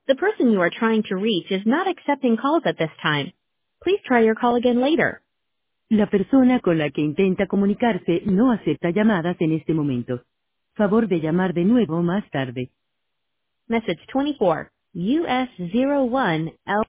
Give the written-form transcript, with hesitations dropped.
The person you are trying to reach is not accepting calls at this time. Please try your call again later. La persona con la que intenta comunicarse no acepta llamadas en este momento. Favor de llamar de nuevo más tarde. Message 24, US01L